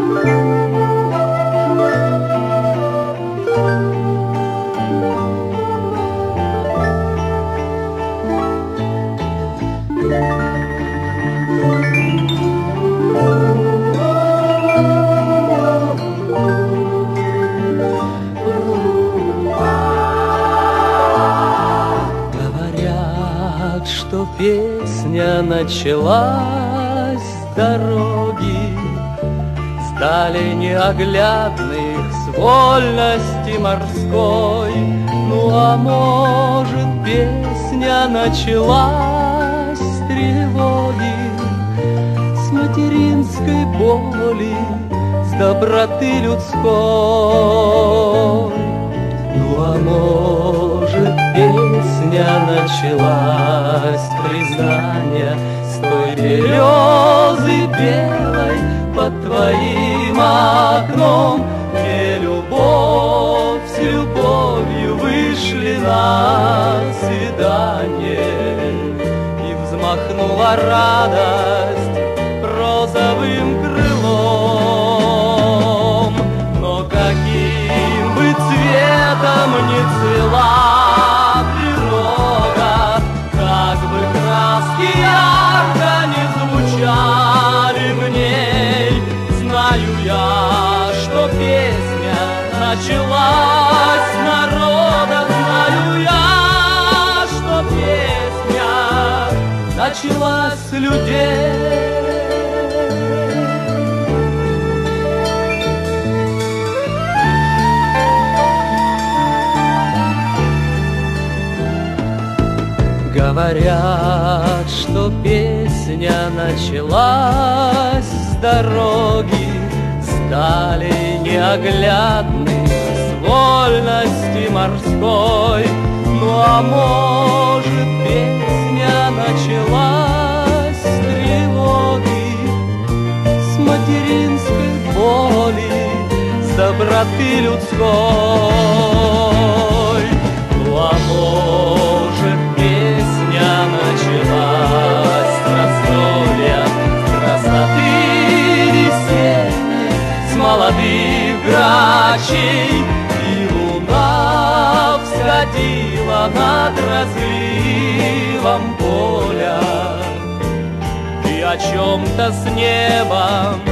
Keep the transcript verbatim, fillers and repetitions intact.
Что песня началась с дороги, сдали неоглядных с вольности морской. Ну а может, песня началась с тревоги, с материнской боли, с доброты людской. Ну а может, песня началась с признания, с той березы белой под твоим окном, где любовь с любовью вышли на свидание, и взмахнула радость розовым крылом. Но каким бы цветом ни цвела природа, как бы краски ярко не звучали в ней, знаю я, что песня началась с народа, знаю я, что песня началась с людей. Говорят, что песня началась с дороги, стали неоглядны с вольности морской. Ну а может, песня началась с тревоги, с материнской боли, с доброты людской. Ну а может, началась с раздолья, с красоты весенней, с молодых грачей, и луна всходила над разливом поля, и о чем-то с небом